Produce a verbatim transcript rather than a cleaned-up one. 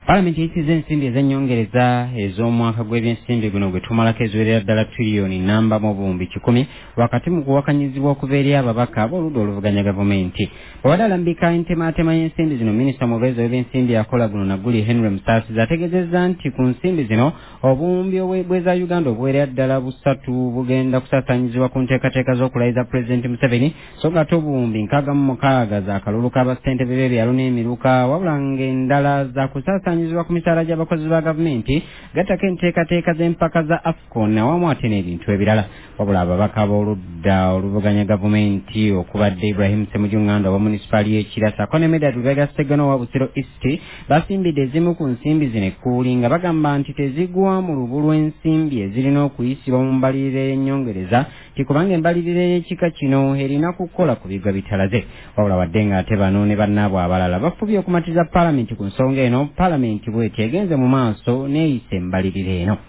Parliament isize ensimbi ez'ennyongereza ez'omwaka gw'ebyensimbi guno gwe tumalako eziwerera ddala tiriyoni namba mu buwumbi kikumi wakati mu kuwakanyizibwa okuva eri ababaka ab'oludda oluvuganya gavumenti. Bw'abadde alambika entematema y'ensimbi zino, minisita mubeezi w'ebyensimbi akola guno Naguli Henry Musaasizi ategeezezza nti ku nsimbi zino obuwumbi bw'eza Uganda obuwerera ddala busatu bugenda kusaasaanyizibwa ku nteekateeka z'okulayiza Pulezidenti Museveni, so ng'ate obuwumbi nkaaga mu mukaaga za kalulu k'abassentebe b'ebyalo n'emiruka, wabula ng'endala za kusaasanyizibwa ku misaala gy'abakozi ba gavumenti gattako enteekateeka z'empaka za AFCON awamu ate n'ebintu ebirala. Wabula ababaka b'oludda oluvuganya gavumenti okubadde Ibrahim Ssemujjungando wa munisipaali y'e Kirasa ko ne Medad Lubega Sseggano wa Busiro East basimbidde ezimu ku nsimbi zino ekkuuli nga bagamba nti tezigwa mu lubu lw'ensimbi ezirina okuyisibwa mu mbalirira y'ennyongereza ti kubanga embalirira y'ekika kino erina kukola ku bigwa bitalaze. Wabula wadde ng'ate bano ne bannaabwe abalala bafubye okumatiza Paalamenti ku nsonga eno, Paalamenti bw'eti egenze mu maaso n'eyisa embalirira eno.